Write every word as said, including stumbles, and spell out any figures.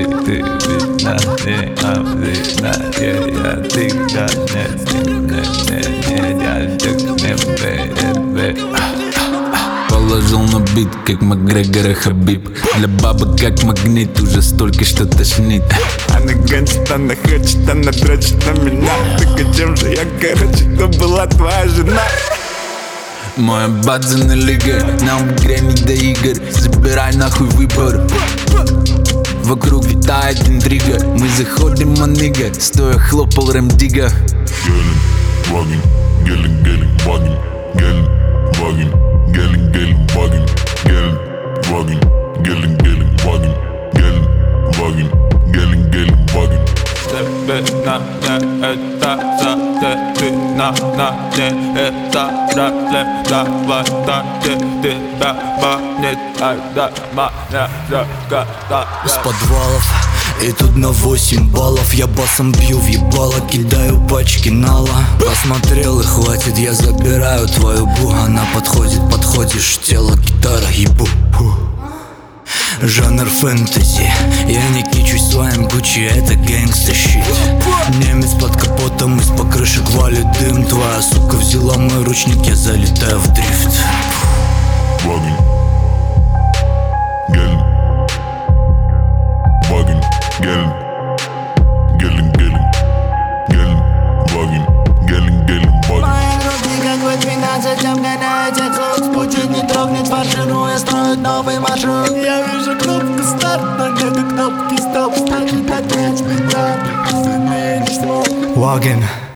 ты видна, не обидна. Я тебя не, не, не, не, я так не верю. Положил на бит, как Макгрегор и Хабиб. Для бабы как магнит, уже столько, что тошнит. Она гонит, она хочет, она дрочит на меня. Так о чем же я, короче, кто была твоя жена? Моя бадза на лига, нам в игре не до игр. Забирай нахуй выбор. Вокруг витает интрига. Мы заходим, манига, стоя хлопал рэм-дига. Gelin, gelin, vagin, gelin, vagin, gelin, gelin, vagin, gelin, vagin, gelin, gelin, vagin, gelin, vagin, gelin, gelin, vagin. Тебе на не это за ты на на не это братле давай так тебя манит ай да маня раката. С подвалов и тут на восемь баллов. Я басом бью в ебало, кидаю пачки нала. Посмотрел и хватит, я забираю твою бу. Она подходит, подходишь, тело, гитара, ебу. Жанр фэнтези. Я не кичусь своим Гуччи, это гэнгста щит. Немец под капотом, из-под крышек валит дым. Твоя сука взяла мой ручник, я залетаю в дрифт. Vagin, gelin, vagin, gelin, gelin, gelin, gelin, vagin, gelin, gelin, vagin. Мои руки как бы двенадцать, обгоняете круг. Спутник не трогнет фаршируя, строит новый маршрут. Я вижу кнопку старт, но нету кнопки стоп. Значит опять меня, ты не смог. Wagon.